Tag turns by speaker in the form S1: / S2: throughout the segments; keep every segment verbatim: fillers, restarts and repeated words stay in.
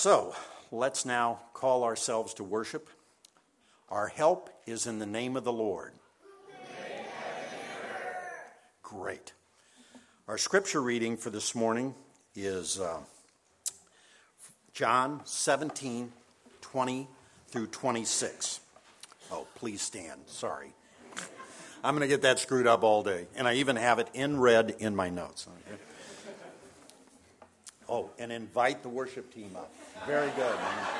S1: So, let's now call ourselves to worship. Our help is in the name of the Lord. Great. Our scripture reading for this morning is uh, John seventeen, twenty through twenty-six. Oh, please stand. Sorry. I'm going to get that screwed up all day. And I even have it in red in my notes. Okay. Oh, and invite the worship team up. Very good.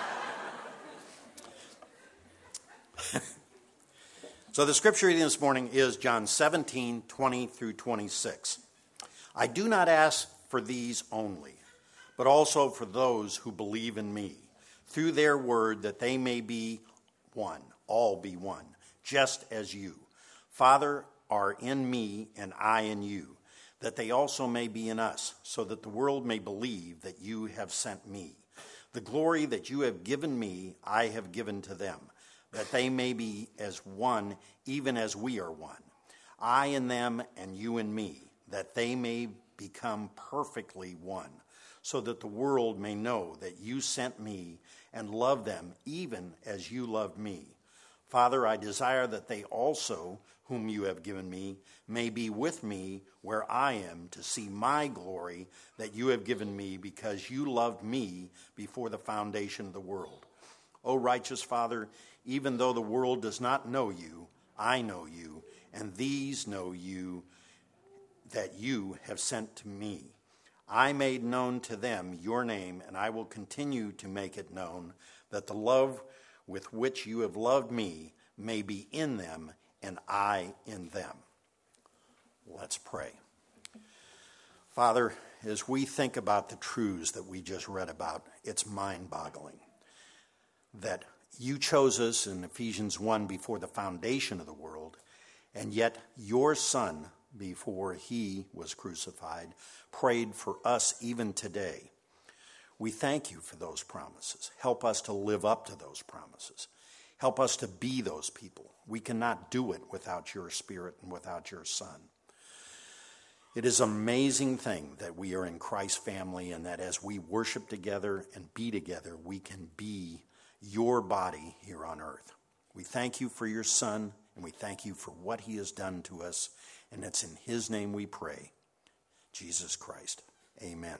S1: So the scripture reading this morning is John seventeen, twenty through twenty-six. I do not ask for these only, but also for those who believe in me, through their word, that they may be one, all be one, just as you, Father, are in me and I in you, that they also may be in us, so that the world may believe that you have sent me. The glory that you have given me, I have given to them, that they may be as one, even as we are one. I in them and you in me, that they may become perfectly one, so that the world may know that you sent me and love them even as you loved me. Father, I desire that they also, whom you have given me, may be with me where I am, to see my glory that you have given me, because you loved me before the foundation of the world. O righteous Father, even though the world does not know you, I know you, and these know you, that you have sent to me. I made known to them your name, and I will continue to make it known, that the love with which you have loved me may be in them, and I in them. Let's pray. Father, as we think about the truths that we just read about, it's mind-boggling that you chose us in Ephesians one before the foundation of the world, and yet your Son, before he was crucified, prayed for us even today. We thank you for those promises. Help us to live up to those promises. Help us to be those people. We cannot do it without your Spirit and without your Son. It is an amazing thing that we are in Christ's family, and that as we worship together and be together, we can be your body here on earth. We thank you for your Son, and we thank you for what he has done to us, and it's in his name we pray. Jesus Christ. Amen.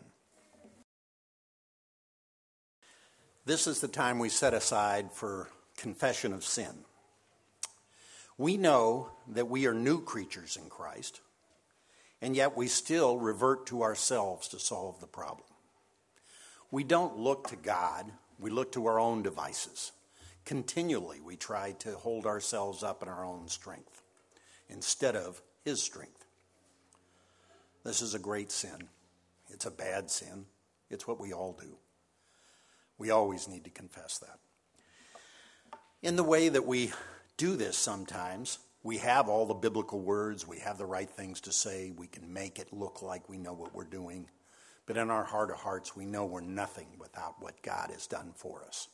S1: This is the time we set aside for confession of sin. We know that we are new creatures in Christ, and yet we still revert to ourselves to solve the problem. We don't look to God, we look to our own devices. Continually, we try to hold ourselves up in our own strength instead of his strength. This is a great sin. It's a bad sin. It's what we all do. We always need to confess that. In the way that we do this sometimes, we have all the biblical words, we have the right things to say, we can make it look like we know what we're doing, but in our heart of hearts, we know we're nothing without what God has done for us.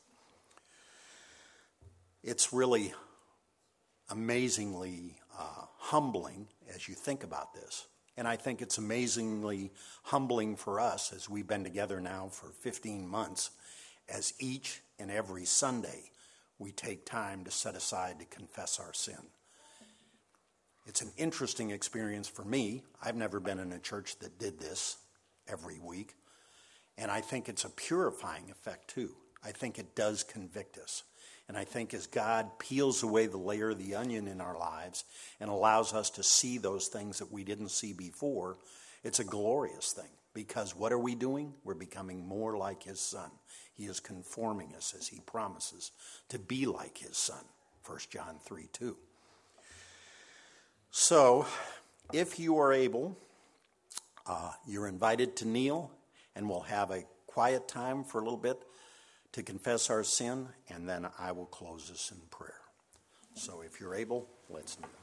S1: It's really amazingly uh, humbling as you think about this. And I think it's amazingly humbling for us as we've been together now for fifteen months, as each and every Sunday we take time to set aside to confess our sin. It's an interesting experience for me. I've never been in a church that did this every week. And I think it's a purifying effect too. I think it does convict us. And I think as God peels away the layer of the onion in our lives and allows us to see those things that we didn't see before, it's a glorious thing. Because what are we doing? We're becoming more like his Son. He is conforming us, as he promises, to be like his Son. First John three two. So, if you are able, uh, you're invited to kneel, and we'll have a quiet time for a little bit to confess our sin, and then I will close this in prayer. So if you're able, let's kneel.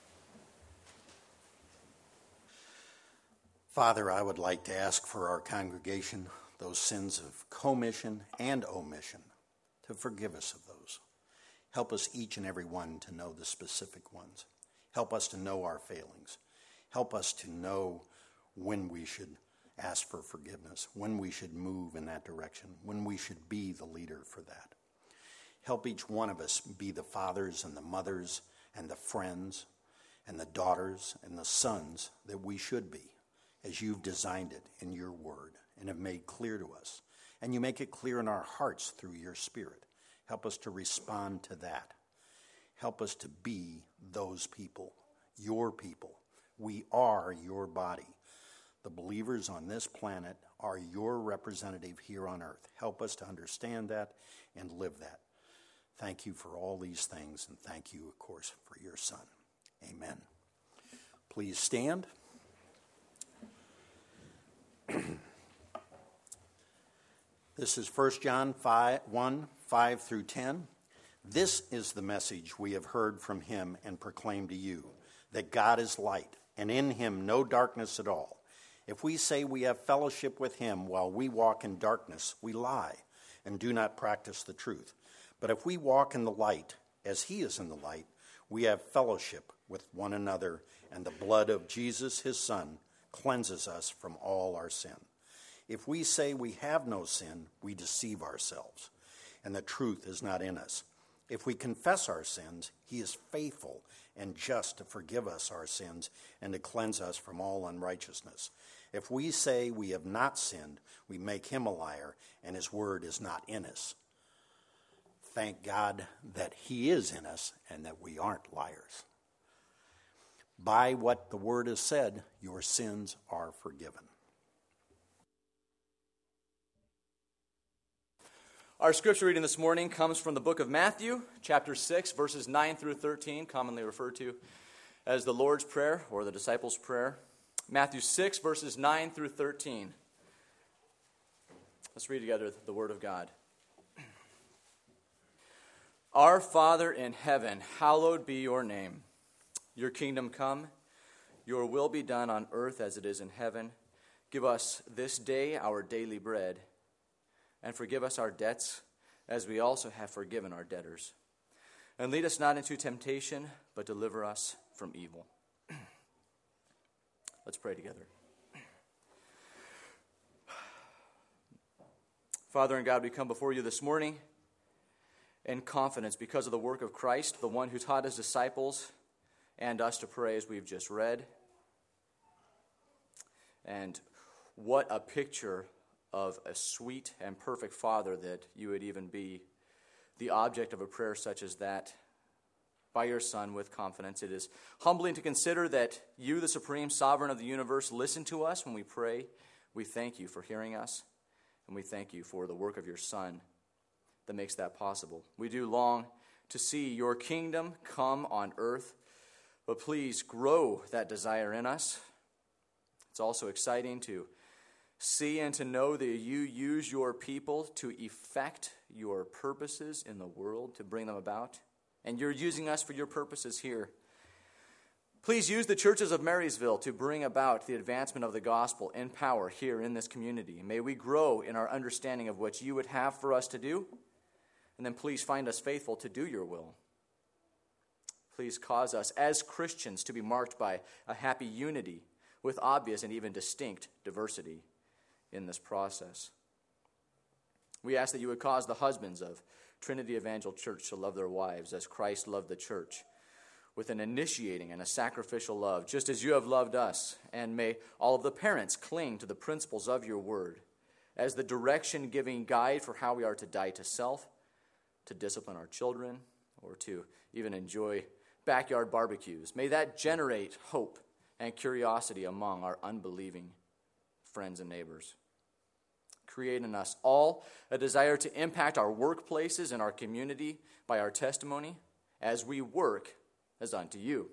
S1: Father, I would like to ask for our congregation those sins of commission and omission, to forgive us of those. Help us each and every one to know the specific ones. Help us to know our failings. Help us to know when we should ask for forgiveness, when we should move in that direction, when we should be the leader for that. Help each one of us be the fathers and the mothers and the friends and the daughters and the sons that we should be, as you've designed it in your word and have made clear to us. And you make it clear in our hearts through your Spirit. Help us to respond to that. Help us to be those people, your people. We are your body. The believers on this planet are your representative here on earth. Help us to understand that and live that. Thank you for all these things, and thank you, of course, for your Son. Amen. Please stand. This is First John one, five through ten. This is the message we have heard from him and proclaimed to you, that God is light, and in him no darkness at all. If we say we have fellowship with him while we walk in darkness, we lie and do not practice the truth. But if we walk in the light, as he is in the light, we have fellowship with one another, and the blood of Jesus, his Son, cleanses us from all our sin. If we say we have no sin, we deceive ourselves, and the truth is not in us. If we confess our sins, he is faithful and just to forgive us our sins and to cleanse us from all unrighteousness. If we say we have not sinned, we make him a liar, and his word is not in us. Thank God that he is in us and that we aren't liars. By what the word has said, your sins are forgiven.
S2: Our scripture reading this morning comes from the book of Matthew, chapter six, verses nine through thirteen, commonly referred to as the Lord's Prayer or the Disciples' Prayer. Matthew six, verses nine through thirteen. Let's read together the word of God. Our Father in heaven, hallowed be your name. Your kingdom come, your will be done on earth as it is in heaven. Give us this day our daily bread, and forgive us our debts, as we also have forgiven our debtors. And lead us not into temptation, but deliver us from evil. Let's pray together. Father and God, we come before you this morning in confidence because of the work of Christ, the one who taught his disciples and us to pray as we've just read. And what a picture of a sweet and perfect Father that you would even be the object of a prayer such as that by your Son with confidence. It is humbling to consider that you, the supreme sovereign of the universe, listen to us when we pray. We thank you for hearing us, and we thank you for the work of your Son that makes that possible. We do long to see your kingdom come on earth, but please grow that desire in us. It's also exciting to see and to know that you use your people to effect your purposes in the world, to bring them about. And you're using us for your purposes here. Please use the churches of Marysville to bring about the advancement of the gospel in power here in this community. May we grow in our understanding of what you would have for us to do. And then please find us faithful to do your will. Please cause us as Christians to be marked by a happy unity with obvious and even distinct diversity in this process. We ask that you would cause the husbands of Trinity Evangel Church to love their wives as Christ loved the church, with an initiating and a sacrificial love, just as you have loved us. And may all of the parents cling to the principles of your word as the direction-giving guide for how we are to die to self, to discipline our children, or to even enjoy backyard barbecues. May that generate hope and curiosity among our unbelieving friends and neighbors. Create in us all a desire to impact our workplaces and our community by our testimony as we work as unto you.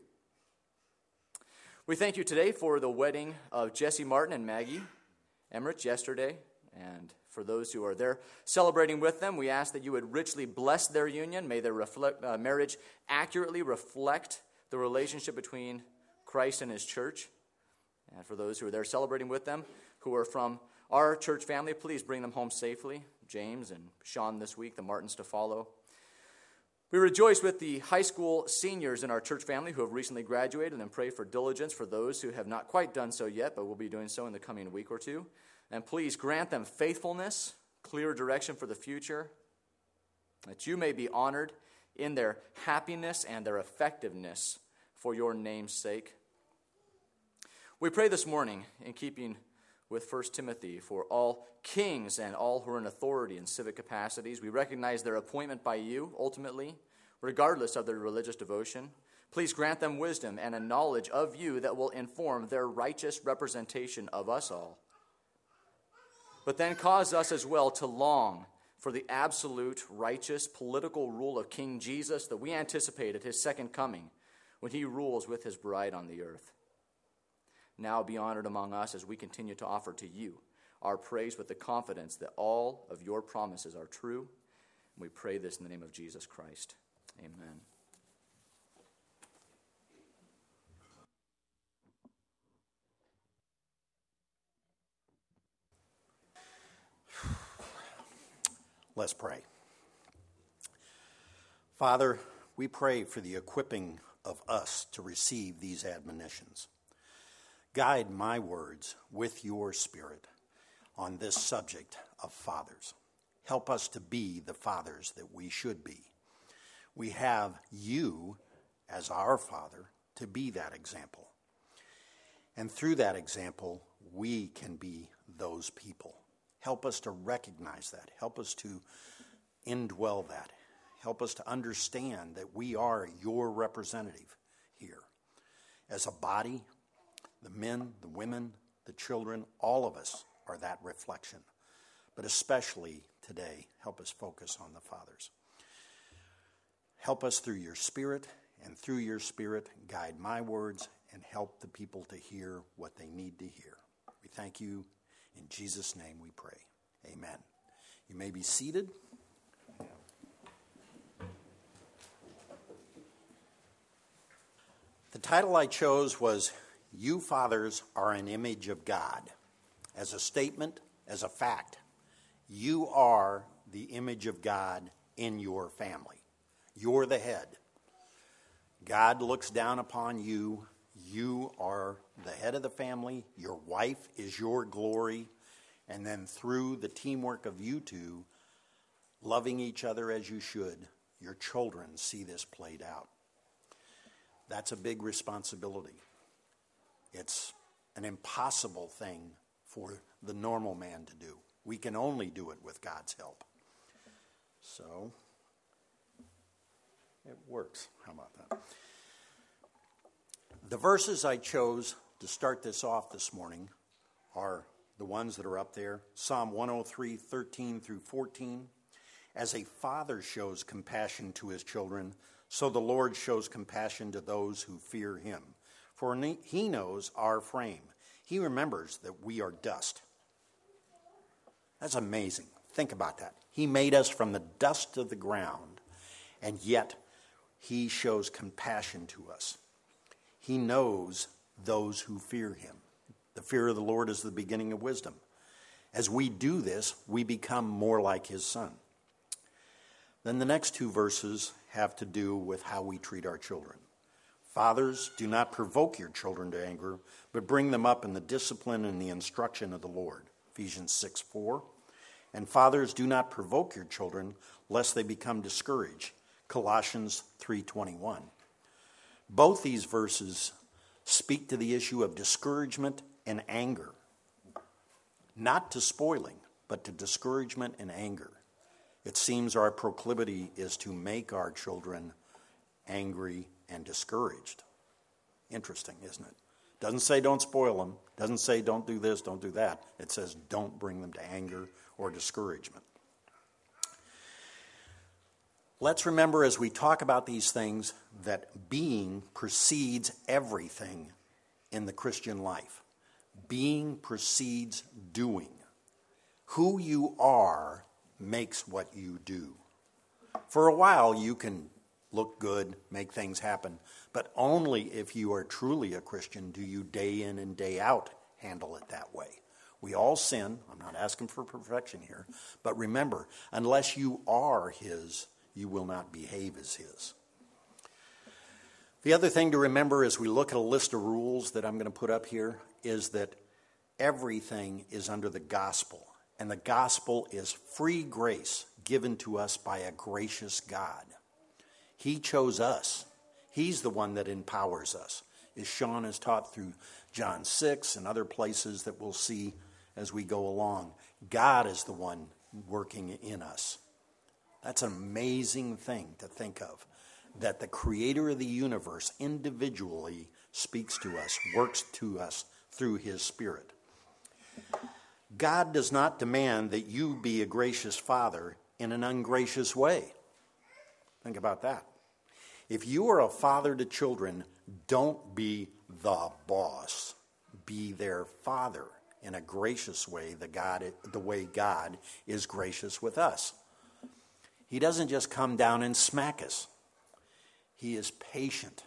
S2: We thank you today for the wedding of Jesse Martin and Maggie Emmerich yesterday, and for those who are there celebrating with them, we ask that you would richly bless their union. May their reflect, uh, marriage accurately reflect the relationship between Christ and his church. And for those who are there celebrating with them, who are from our church family, please bring them home safely. James and Sean this week, the Martins to follow. We rejoice with the high school seniors in our church family who have recently graduated and pray for diligence for those who have not quite done so yet, but will be doing so in the coming week or two. And please grant them faithfulness, clear direction for the future, that you may be honored in their happiness and their effectiveness for your name's sake. We pray this morning, in keeping with First Timothy, for all kings and all who are in authority in civic capacities. We recognize their appointment by you, ultimately, regardless of their religious devotion. Please grant them wisdom and a knowledge of you that will inform their righteous representation of us all. But then cause us as well to long for the absolute righteous political rule of King Jesus that we anticipate at his second coming, when he rules with his bride on the earth. Now be honored among us as we continue to offer to you our praise with the confidence that all of your promises are true. And we pray this in the name of Jesus Christ. Amen.
S1: Let's pray. Father, we pray for the equipping of us to receive these admonitions. Guide my words with your Spirit on this subject of fathers. Help us to be the fathers that we should be. We have you as our Father to be that example. And through that example, we can be those people. Help us to recognize that. Help us to indwell that. Help us to understand that we are your representative here. As a body, the men, the women, the children, all of us are that reflection. But especially today, help us focus on the fathers. Help us through your Spirit, and through your Spirit, guide my words and help the people to hear what they need to hear. We thank you. In Jesus' name we pray. Amen. You may be seated. The title I chose was, You Fathers Are an Image of God. As a statement, as a fact, you are the image of God in your family. You're the head. God looks down upon you. You are the head of the family. Your wife is your glory. And then through the teamwork of you two, loving each other as you should, your children see this played out. That's a big responsibility. It's an impossible thing for the normal man to do. We can only do it with God's help. So, it works. How about that? The verses I chose to start this off this morning are the ones that are up there. Psalm one oh three, thirteen through fourteen. As a father shows compassion to his children, so the Lord shows compassion to those who fear him. For he knows our frame. He remembers that we are dust. That's amazing. Think about that. He made us from the dust of the ground, and yet he shows compassion to us. He knows those who fear him. The fear of the Lord is the beginning of wisdom. As we do this, we become more like his son. Then the next two verses have to do with how we treat our children. Fathers, do not provoke your children to anger, but bring them up in the discipline and the instruction of the Lord. Ephesians six four. And fathers, do not provoke your children, lest they become discouraged. Colossians three twenty-one. Both these verses speak to the issue of discouragement and anger. Not to spoiling, but to discouragement and anger. It seems our proclivity is to make our children angry and discouraged. Interesting, isn't it? Doesn't say don't spoil them. Doesn't say don't do this, don't do that. It says don't bring them to anger or discouragement. Let's remember as we talk about these things that being precedes everything in the Christian life. Being precedes doing. Who you are makes what you do. For a while you can look good, make things happen, but only if you are truly a Christian do you day in and day out handle it that way. We all sin. I'm not asking for perfection here, but remember, unless you are his, you will not behave as his. The other thing to remember as we look at a list of rules that I'm going to put up here is that everything is under the gospel. And the gospel is free grace given to us by a gracious God. He chose us. He's the one that empowers us. As Sean has taught through John six and other places that we'll see as we go along, God is the one working in us. That's an amazing thing to think of, that the creator of the universe individually speaks to us, works to us through his Spirit. God does not demand that you be a gracious father in an ungracious way. Think about that. If you are a father to children, don't be the boss. Be their father in a gracious way, the, God, the way God is gracious with us. He doesn't just come down and smack us. He is patient,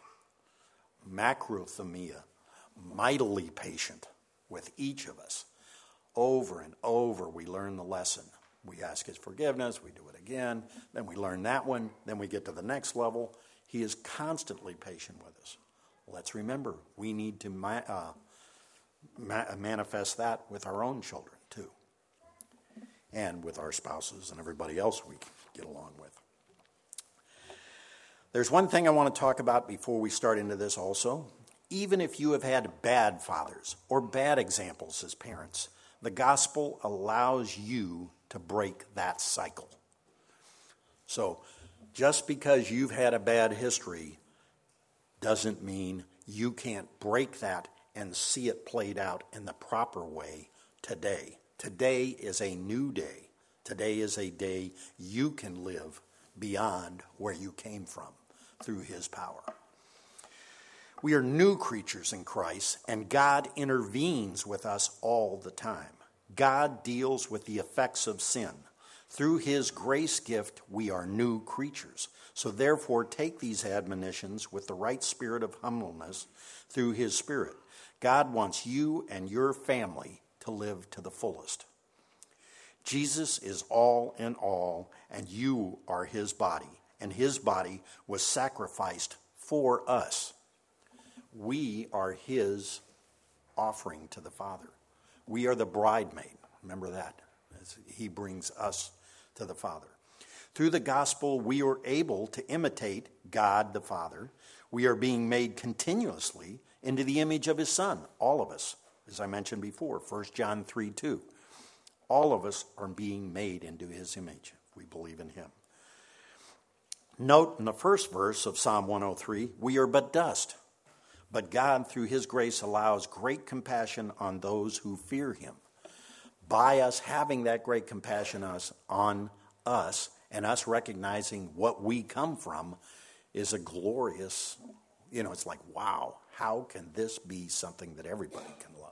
S1: macrothumia, mightily patient with each of us. Over and over we learn the lesson. We ask his forgiveness, we do it again, then we learn that one, then we get to the next level. He is constantly patient with us. Let's remember, we need to ma- uh, ma- manifest that with our own children too, and with our spouses and everybody else we get along with. There's one thing I want to talk about before we start into this also. Even if you have had bad fathers or bad examples as parents, the gospel allows you to break that cycle. So just because you've had a bad history doesn't mean you can't break that and see it played out in the proper way today. Today is a new day. Today is a day you can live beyond where you came from through his power. We are new creatures in Christ, and God intervenes with us all the time. God deals with the effects of sin. Through his grace gift, we are new creatures. So therefore, take these admonitions with the right spirit of humbleness through his Spirit. God wants you and your family to live to the fullest. Jesus is all in all, and you are his body, and his body was sacrificed for us. We are his offering to the Father. We are the bridemaid. Remember that. As he brings us to the Father. Through the gospel, we are able to imitate God the Father. We are being made continuously into the image of his Son, all of us, as I mentioned before, First John three two. All of us are being made into his image. We believe in him. Note in the first verse of Psalm one oh three, we are but dust. But God, through his grace, allows great compassion on those who fear him. By us having that great compassion us, on us and us recognizing what we come from is a glorious, you know, it's like, wow, how can this be something that everybody can love?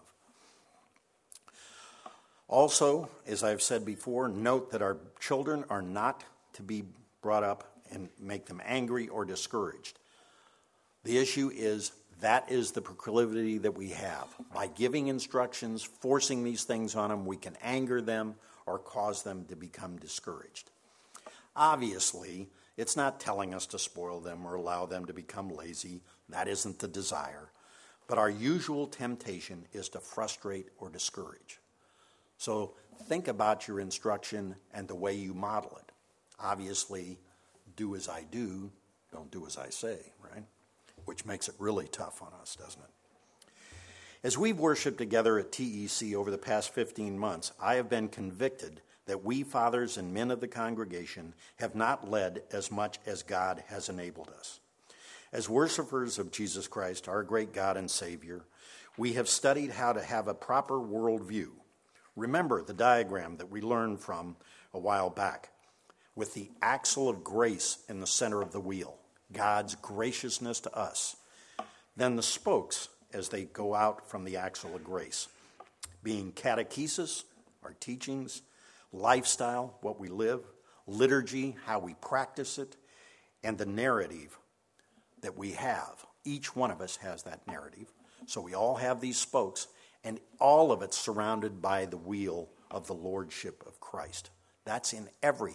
S1: Also, as I've said before, note that our children are not to be brought up and make them angry or discouraged. The issue is that is the proclivity that we have. By giving instructions, forcing these things on them, we can anger them or cause them to become discouraged. Obviously, it's not telling us to spoil them or allow them to become lazy. That isn't the desire. But our usual temptation is to frustrate or discourage. So think about your instruction and the way you model it. Obviously, do as I do, don't do as I say, right? Which makes it really tough on us, doesn't it? As we've worshiped together at T E C over the past fifteen months, I have been convicted that we fathers and men of the congregation have not led as much as God has enabled us. As worshipers of Jesus Christ, our great God and Savior, we have studied how to have a proper worldview. Remember the diagram that we learned from a while back, with the axle of grace in the center of the wheel. God's graciousness to us. Then the spokes as they go out from the axle of grace, being catechesis, our teachings, lifestyle, what we live, liturgy, how we practice it, and the narrative that we have. Each one of us has that narrative. So we all have these spokes, and all of it's surrounded by the wheel of the lordship of Christ. That's in everything.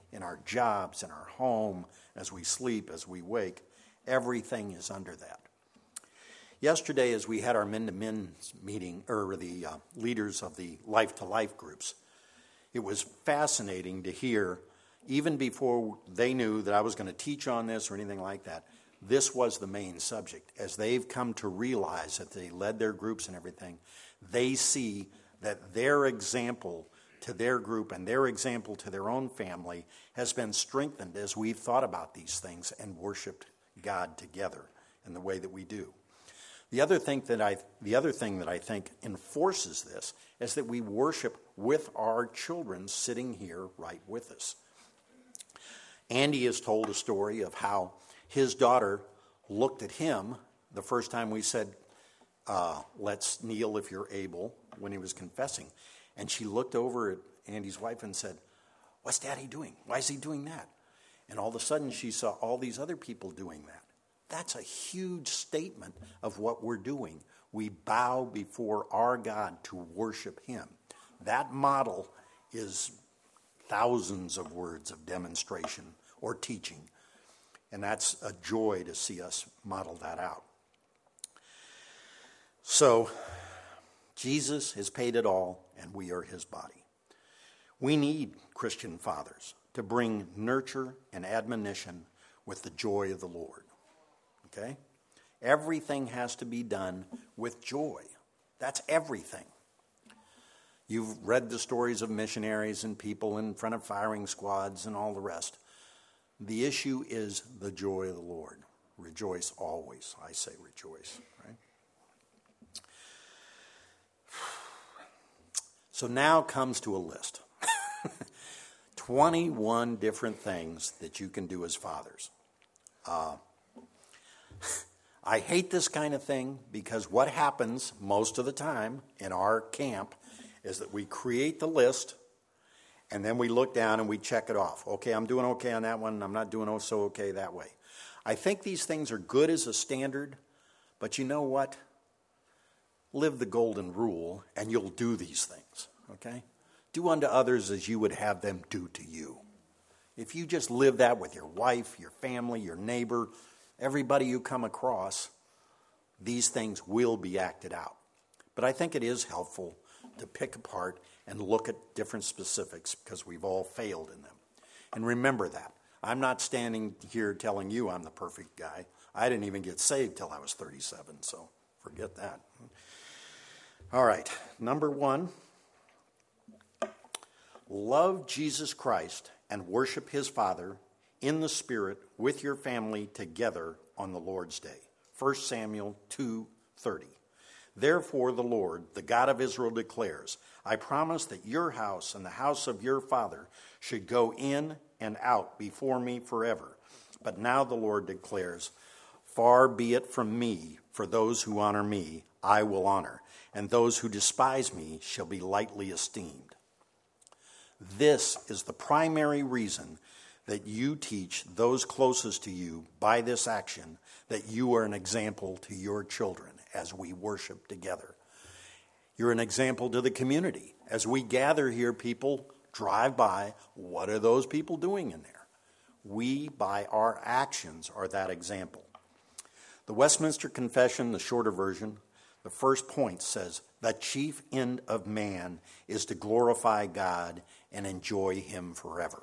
S1: in our jobs, in our home, as we sleep, as we wake. Everything is under that. Yesterday, as we had our men-to-men meeting, or the uh, leaders of the life-to-life groups, it was fascinating to hear, even before they knew that I was going to teach on this or anything like that, this was the main subject. As they've come to realize that they led their groups and everything, they see that their example to their group and their example to their own family has been strengthened as we've thought about these things and worshiped God together in the way that we do. The other thing that I, the other thing that I think enforces this is that we worship with our children sitting here right with us. Andy has told a story of how his daughter looked at him the first time we said, uh, let's kneel if you're able, when he was confessing. And she looked over at Andy's wife and said, what's Daddy doing? Why is he doing that? And all of a sudden she saw all these other people doing that. That's a huge statement of what we're doing. We bow before our God to worship him. That model is thousands of words of demonstration or teaching. And that's a joy to see us model that out. So, Jesus has paid it all, and we are his body. We need Christian fathers to bring nurture and admonition with the joy of the Lord. Okay? Everything has to be done with joy. That's everything. You've read the stories of missionaries and people in front of firing squads and all the rest. The issue is the joy of the Lord. Rejoice always. I say rejoice, right? So now comes to a list. twenty-one different things that you can do as fathers. Uh, I hate this kind of thing because what happens most of the time in our camp is that we create the list and then we look down and we check it off. Okay, I'm doing okay on that one. I'm not doing oh so okay that way. I think these things are good as a standard, but you know what? Live the golden rule and you'll do these things, okay? Do unto others as you would have them do to you. If you just live that with your wife, your family, your neighbor, everybody you come across, these things will be acted out. But I think it is helpful to pick apart and look at different specifics because we've all failed in them. And remember that. I'm not standing here telling you I'm the perfect guy. I didn't even get saved till I was thirty-seven, so forget that. All right, number one, love Jesus Christ and worship his Father in the Spirit with your family together on the Lord's day. First Samuel two thirty. Therefore the Lord, the God of Israel, declares, I promise that your house and the house of your father should go in and out before me forever. But now the Lord declares, far be it from me, for those who honor me I will honor, and those who despise me shall be lightly esteemed. This is the primary reason that you teach those closest to you by this action that you are an example to your children as we worship together. You're an example to the community. As we gather here, people drive by. What are those people doing in there? We, by our actions, are that example. The Westminster Confession, the shorter version, the first point says, the chief end of man is to glorify God and enjoy him forever.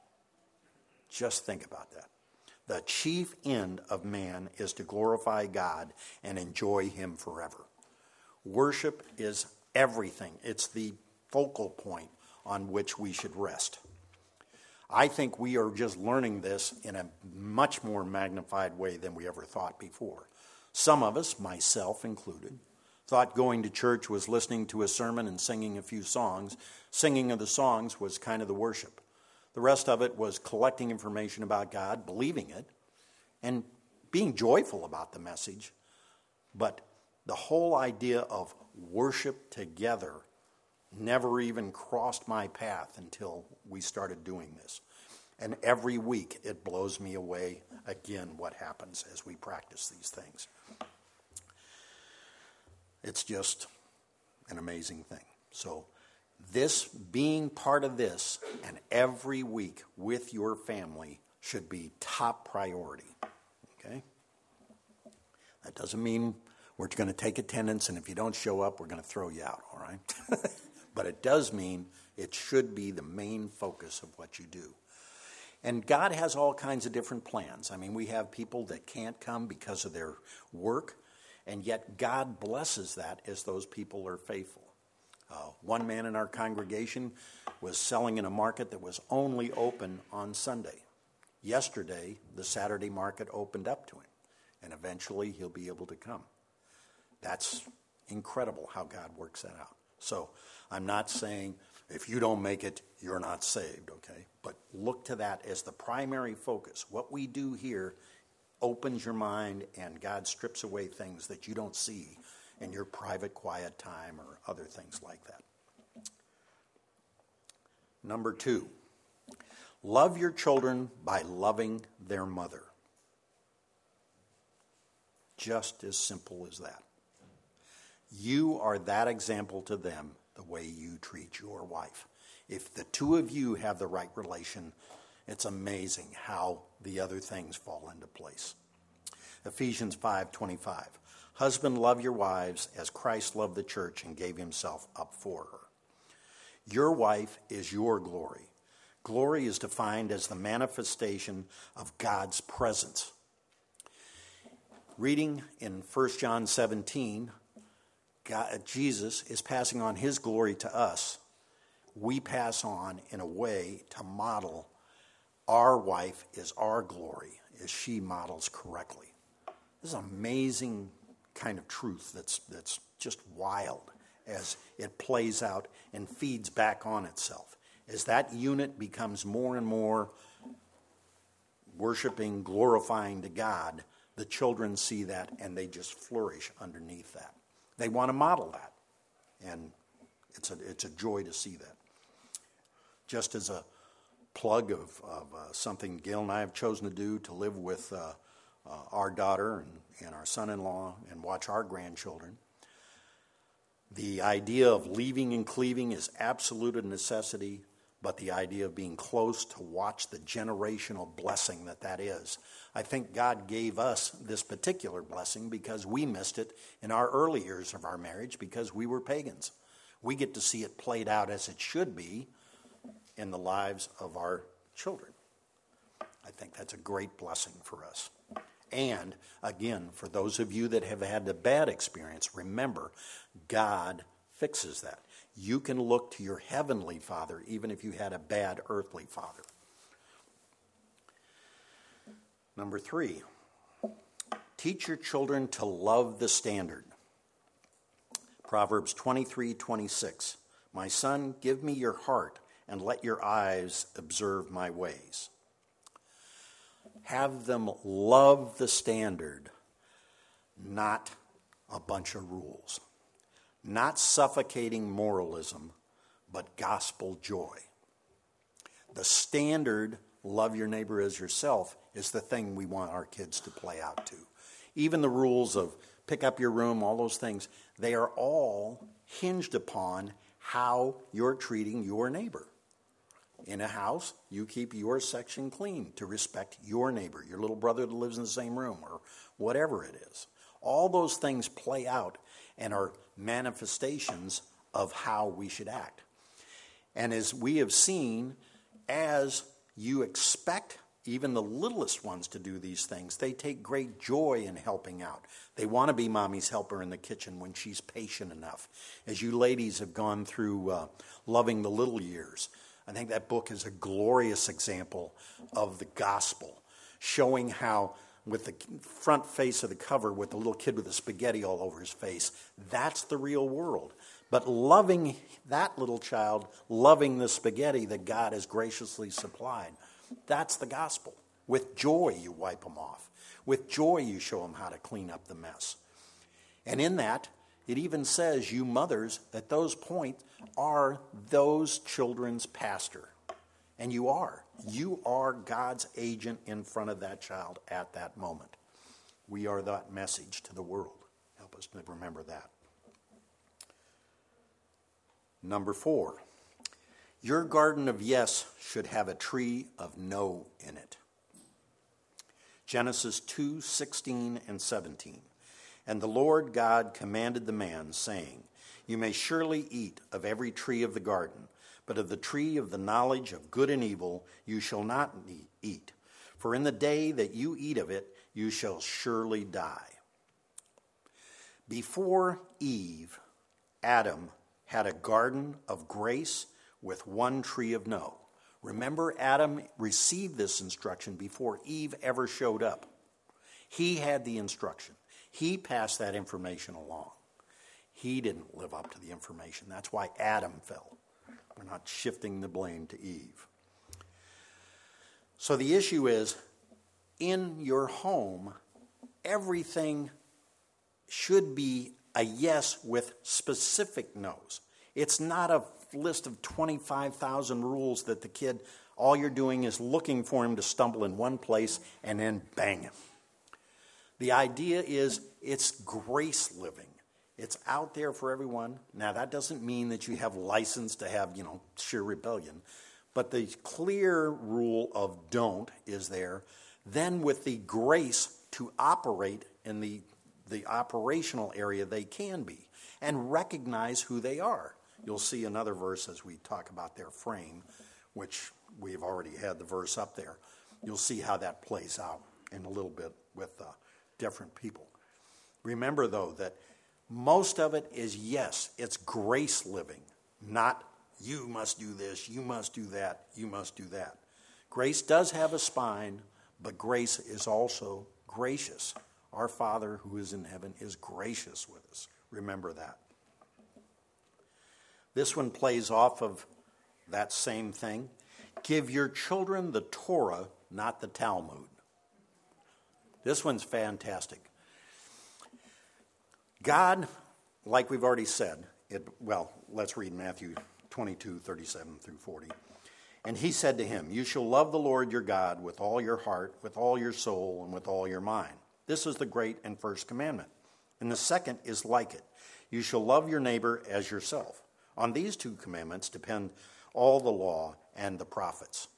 S1: Just think about that. The chief end of man is to glorify God and enjoy him forever. Worship is everything. It's the focal point on which we should rest. I think we are just learning this in a much more magnified way than we ever thought before. Some of us, myself included, thought going to church was listening to a sermon and singing a few songs. Singing of the songs was kind of the worship. The rest of it was collecting information about God, believing it, and being joyful about the message. But the whole idea of worship together never even crossed my path until we started doing this. And every week it blows me away again what happens as we practice these things. It's just an amazing thing. So This, being part of this, and every week with your family should be top priority, okay? That doesn't mean we're going to take attendance, and if you don't show up, we're going to throw you out, all right? But it does mean it should be the main focus of what you do. And God has all kinds of different plans. I mean, we have people that can't come because of their work, and yet God blesses that as those people are faithful. Uh, one man in our congregation was selling in a market that was only open on Sunday. Yesterday, the Saturday market opened up to him, and eventually he'll be able to come. That's incredible how God works that out. So I'm not saying if you don't make it, you're not saved, okay? But look to that as the primary focus. What we do here opens your mind, and God strips away things that you don't see in your private, quiet time or other things like that. Number two, love your children by loving their mother. Just as simple as that. You are that example to them the way you treat your wife. If the two of you have the right relation, it's amazing how the other things fall into place. Ephesians five twenty-five. Husband, love your wives as Christ loved the church and gave himself up for her. Your wife is your glory. Glory is defined as the manifestation of God's presence. Reading in First John seventeen, God, Jesus is passing on his glory to us. We pass on in a way to model our wife is our glory as she models correctly. This is an amazing kind of truth that's that's just wild as it plays out and feeds back on itself. As that unit becomes more and more worshiping, glorifying to God, the children see that and they just flourish underneath that. They want to model that, and it's a it's a joy to see that. Just as a plug of, of uh, something Gail and I have chosen to do, to live with uh, uh, our daughter and, and our son-in-law and watch our grandchildren. The idea of leaving and cleaving is absolute a necessity, but the idea of being close to watch the generational blessing that that is. I think God gave us this particular blessing because we missed it in our early years of our marriage because we were pagans. We get to see it played out as it should be in the lives of our children. I think that's a great blessing for us. And again, for those of you that have had a bad experience, remember, God fixes that. You can look to your heavenly Father even if you had a bad earthly father. Number three, teach your children to love the standard. Proverbs twenty-three twenty-six. My son, give me your heart and let your eyes observe my ways. Have them love the standard, not a bunch of rules. Not suffocating moralism, but gospel joy. The standard, love your neighbor as yourself, is the thing we want our kids to play out to. Even the rules of pick up your room, all those things, they are all hinged upon how you're treating your neighbor. In a house, you keep your section clean to respect your neighbor, your little brother that lives in the same room, or whatever it is. All those things play out and are manifestations of how we should act. And as we have seen, as you expect even the littlest ones to do these things, they take great joy in helping out. They want to be mommy's helper in the kitchen when she's patient enough. As you ladies have gone through uh, Loving the Little Years, I think that book is a glorious example of the gospel, showing how with the front face of the cover with the little kid with the spaghetti all over his face, that's the real world. But loving that little child, loving the spaghetti that God has graciously supplied, that's the gospel. With joy you wipe them off. With joy you show them how to clean up the mess. And in that, it even says you mothers at those points are those children's pastor. And you are. You are God's agent in front of that child at that moment. We are that message to the world. Help us to remember that. Number four, Your garden of yes should have a tree of no in it. Genesis two, sixteen and seventeen. And the Lord God commanded the man, saying, You may surely eat of every tree of the garden, but of the tree of the knowledge of good and evil you shall not eat. For in the day that you eat of it, you shall surely die. Before Eve, Adam had a garden of grace with one tree of no. Remember, Adam received this instruction before Eve ever showed up. He had the instruction. He passed that information along. He didn't live up to the information. That's why Adam fell. We're not shifting the blame to Eve. So the issue is, in your home, everything should be a yes with specific no's. It's not a list of twenty-five thousand rules that the kid, all you're doing is looking for him to stumble in one place and then bang him. The idea is it's grace living. It's out there for everyone. Now, that doesn't mean that you have license to have, you know, sheer rebellion. But the clear rule of don't is there. Then with the grace to operate in the, the operational area they can be and recognize who they are. You'll see another verse as we talk about their frame, which we've already had the verse up there. You'll see how that plays out in a little bit with uh, different people. Remember, though, that most of it is, yes, it's grace living, not you must do this, you must do that, you must do that. Grace does have a spine, but grace is also gracious. Our Father who is in heaven is gracious with us. Remember that. This one plays off of that same thing. Give your children the Torah, not the Talmud. This one's fantastic. God, like we've already said, it, well, let's read Matthew twenty-two, thirty-seven through forty. And he said to him, You shall love the Lord your God with all your heart, with all your soul, and with all your mind. This is the great and first commandment. And the second is like it. You shall love your neighbor as yourself. On these two commandments depend all the law and the prophets.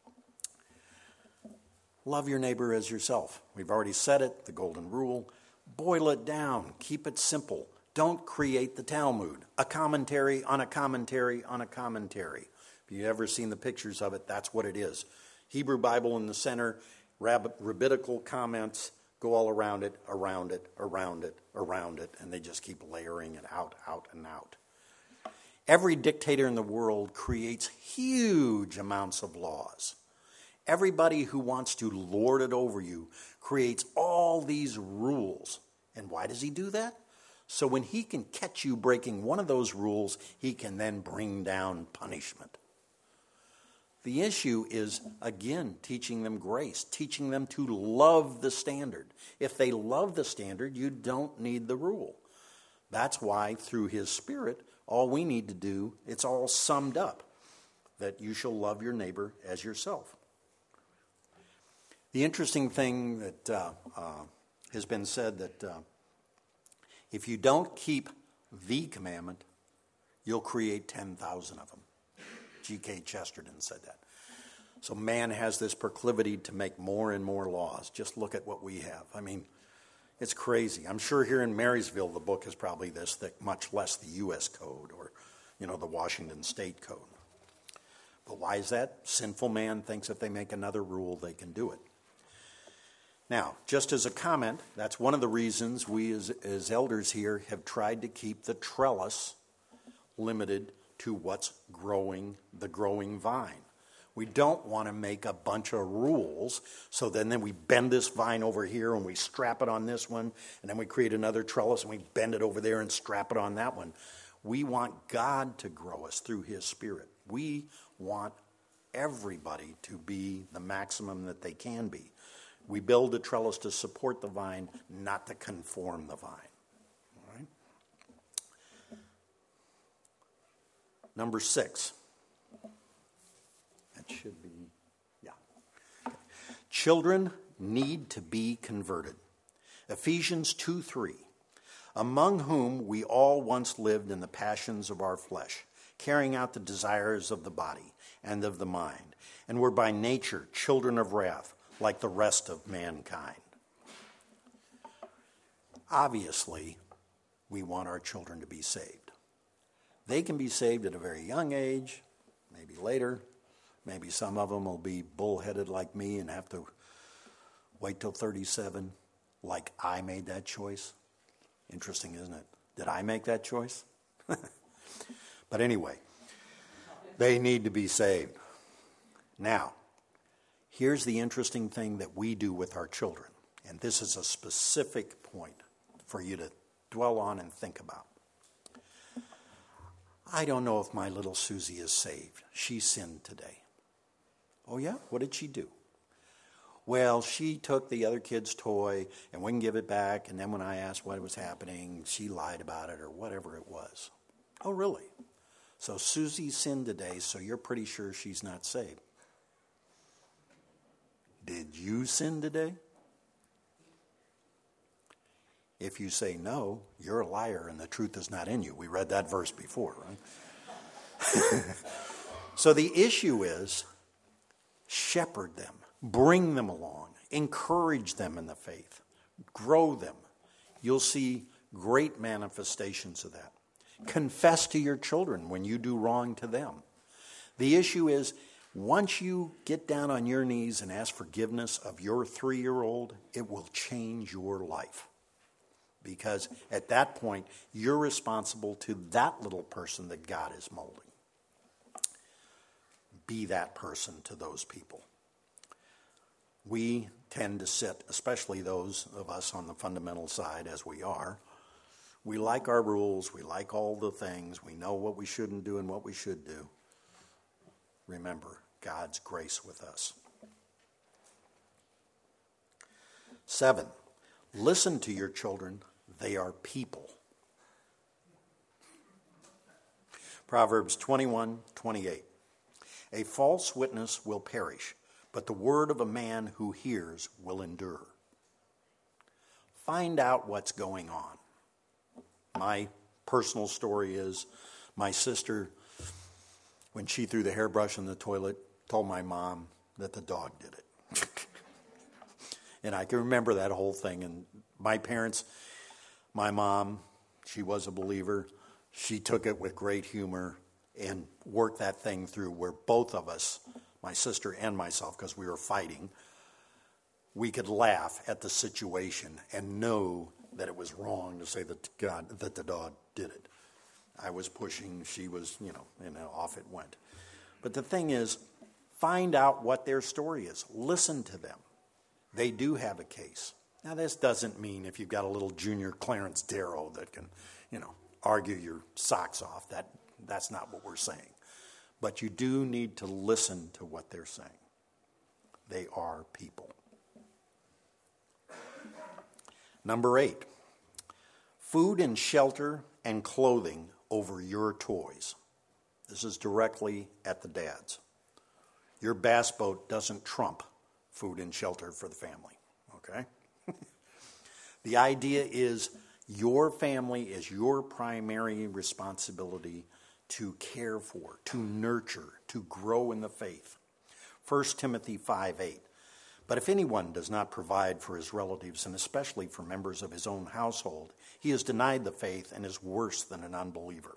S1: Love your neighbor as yourself. We've already said it, the golden rule. Boil it down. Keep it simple. Don't create the Talmud. A commentary on a commentary on a commentary. If you've ever seen the pictures of it, that's what it is. Hebrew Bible in the center, rab- rabbinical comments go all around it, around it, around it, around it, and they just keep layering it out, out, and out. Every dictator in the world creates huge amounts of laws. Everybody who wants to lord it over you creates all these rules. And why does he do that? So when he can catch you breaking one of those rules, he can then bring down punishment. The issue is, again, teaching them grace, teaching them to love the standard. If they love the standard, you don't need the rule. That's why through his Spirit, all we need to do, it's all summed up, that you shall love your neighbor as yourself. The interesting thing that uh, uh, has been said that uh, if you don't keep the commandment, you'll create ten thousand of them. G K Chesterton said that. So man has this proclivity to make more and more laws. Just look at what we have. I mean, it's crazy. I'm sure here in Marysville the book is probably this thick, much less the U S Code or, you know, the Washington State Code. But why is that? Sinful man thinks if they make another rule, they can do it. Now, just as a comment, that's one of the reasons we as, as elders here have tried to keep the trellis limited to what's growing, the growing vine. We don't want to make a bunch of rules, so then, then we bend this vine over here and we strap it on this one, and then we create another trellis and we bend it over there and strap it on that one. We want God to grow us through his Spirit. We want everybody to be the maximum that they can be. We build a trellis to support the vine, not to conform the vine. All right? Number six. That should be, yeah. Children need to be converted. Ephesians two three. Among whom we all once lived in the passions of our flesh, carrying out the desires of the body and of the mind, and were by nature children of wrath, like the rest of mankind. Obviously, we want our children to be saved. They can be saved at a very young age, maybe later. Maybe some of them will be bullheaded like me and have to wait till thirty-seven, like I made that choice. Interesting, isn't it? Did I make that choice? But anyway, they need to be saved. Now, here's the interesting thing that we do with our children. And this is a specific point for you to dwell on and think about. I don't know if my little Susie is saved. She sinned today. Oh yeah? What did she do? Well, she took the other kid's toy and wouldn't give it back. And then when I asked what was happening, she lied about it or whatever it was. Oh, really? So Susie sinned today, so you're pretty sure she's not saved. Did you sin today? If you say no, you're a liar and the truth is not in you. We read that verse before, right? So the issue is shepherd them, bring them along, encourage them in the faith, grow them. You'll see great manifestations of that. Confess to your children when you do wrong to them. The issue is, once you get down on your knees and ask forgiveness of your three-year-old, it will change your life. Because at that point, you're responsible to that little person that God is molding. Be that person to those people. We tend to sit, especially those of us on the fundamental side as we are, we like our rules, we like all the things, we know what we shouldn't do and what we should do. Remember, God's grace with us. Seven, listen to your children. They are people. Proverbs twenty-one twenty-eight. A false witness will perish, but the word of a man who hears will endure. Find out what's going on. My personal story is my sister, when she threw the hairbrush in the toilet, told my mom that the dog did it. And I can remember that whole thing. And my parents, my mom, she was a believer. She took it with great humor and worked that thing through where both of us, my sister and myself, because we were fighting, we could laugh at the situation and know that it was wrong to say that God, that the dog did it. I was pushing, she was, you know, and off it went. But the thing is, find out what their story is. Listen to them. They do have a case. Now, this doesn't mean if you've got a little junior Clarence Darrow that can, you know, argue your socks off. That that's not what we're saying. But you do need to listen to what they're saying. They are people. Number eight, food and shelter and clothing over your toys. This is directly at the dads. Your bass boat doesn't trump food and shelter for the family, okay? The idea is your family is your primary responsibility to care for, to nurture, to grow in the faith. First Timothy five eight. But if anyone does not provide for his relatives, and especially for members of his own household, he has denied the faith and is worse than an unbeliever.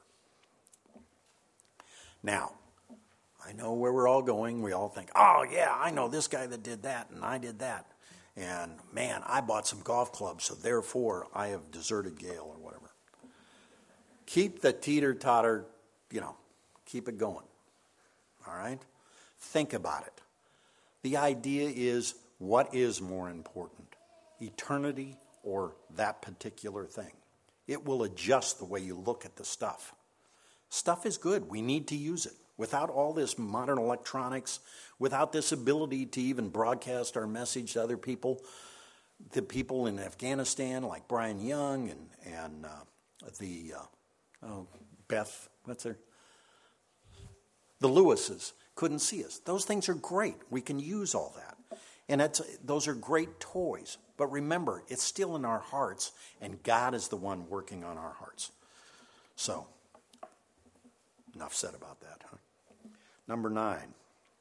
S1: Now, I know where we're all going. We all think, oh yeah, I know this guy that did that, and I did that. And man, I bought some golf clubs, so therefore I have deserted Gail or whatever. Keep the teeter-totter, you know, keep it going. All right? Think about it. The idea is, what is more important? Eternity or that particular thing? It will adjust the way you look at the stuff. Stuff is good. We need to use it. Without all this modern electronics, without this ability to even broadcast our message to other people, the people in Afghanistan like Brian Young and, and uh, the, uh, oh, Beth, what's her? The Lewises couldn't see us. Those things are great. We can use all that. And it's, those are great toys. But remember, it's still in our hearts, and God is the one working on our hearts. So, Enough said about that, huh? Number nine,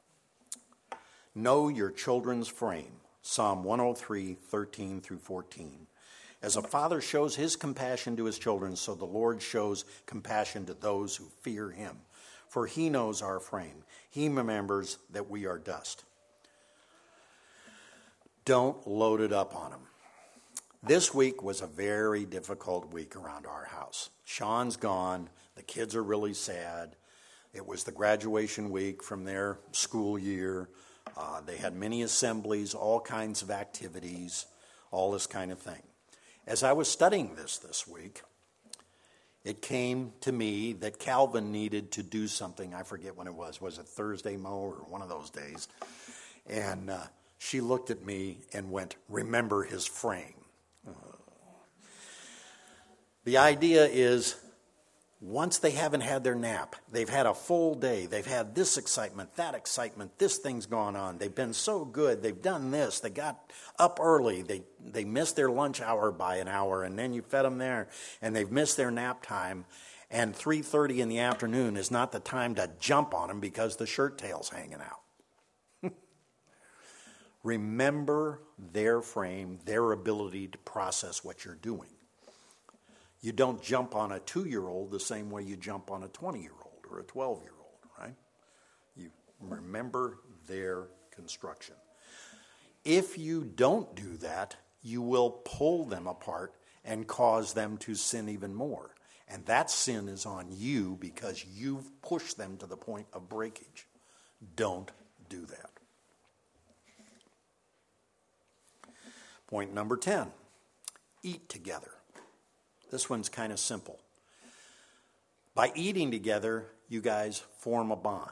S1: know your children's frame. Psalm one oh three, thirteen through fourteen. As a father shows his compassion to his children, so the Lord shows compassion to those who fear him. For he knows our frame. He remembers that we are dust. Don't load it up on them. This week was a very difficult week around our house. Sean's gone. The kids are really sad. It was the graduation week from their school year. Uh, they had many assemblies, all kinds of activities, all this kind of thing. As I was studying this this week, it came to me that Calvin needed to do something. I forget when it was. Was it Thursday, Mo, or one of those days? And uh, she looked at me and went, remember his frame. Uh, the idea is, once they haven't had their nap, they've had a full day, they've had this excitement, that excitement, this thing's gone on, they've been so good, they've done this, they got up early, they, they missed their lunch hour by an hour, and then you fed them there, and they've missed their nap time, and three thirty in the afternoon is not the time to jump on them because the shirt tail's hanging out. Remember their frame, their ability to process what you're doing. You don't jump on a two-year-old the same way you jump on a twenty-year-old or a twelve-year-old, right? You remember their construction. If you don't do that, you will pull them apart and cause them to sin even more. And that sin is on you because you've pushed them to the point of breakage. Don't do that. Point number ten, eat together. This one's kind of simple. By eating together, you guys form a bond.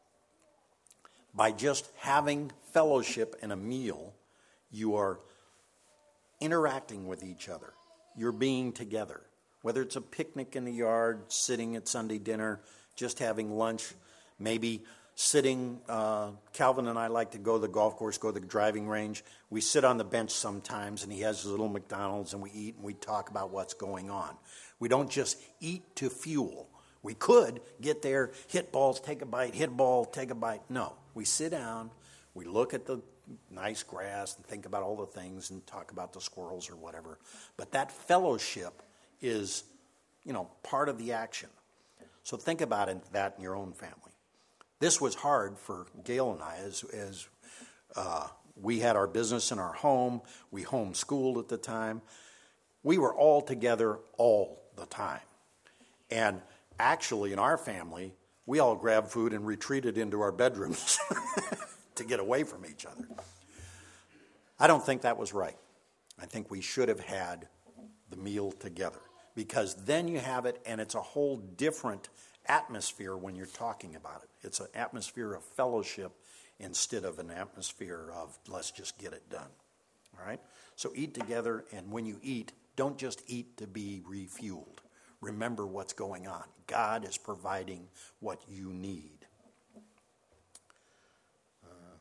S1: By just having fellowship and a meal, you are interacting with each other. You're being together. Whether it's a picnic in the yard, sitting at Sunday dinner, just having lunch, maybe sitting, uh, Calvin and I like to go to the golf course, go to the driving range. We sit on the bench sometimes, and he has his little McDonald's, and we eat, and we talk about what's going on. We don't just eat to fuel. We could get there, hit balls, take a bite, hit a ball, take a bite. No, we sit down, we look at the nice grass and think about all the things and talk about the squirrels or whatever. But that fellowship is, you know, part of the action. So think about it, that in your own family. This was hard for Gail and I as, as uh, we had our business in our home. We homeschooled at the time. We were all together all the time. And actually, in our family, we all grabbed food and retreated into our bedrooms to get away from each other. I don't think that was right. I think we should have had the meal together, because then you have it and it's a whole different atmosphere when you're talking about it. It's an atmosphere of fellowship instead of an atmosphere of let's just get it done. All right? So eat together, and when you eat, don't just eat to be refueled. Remember what's going on. God is providing what you need. Uh,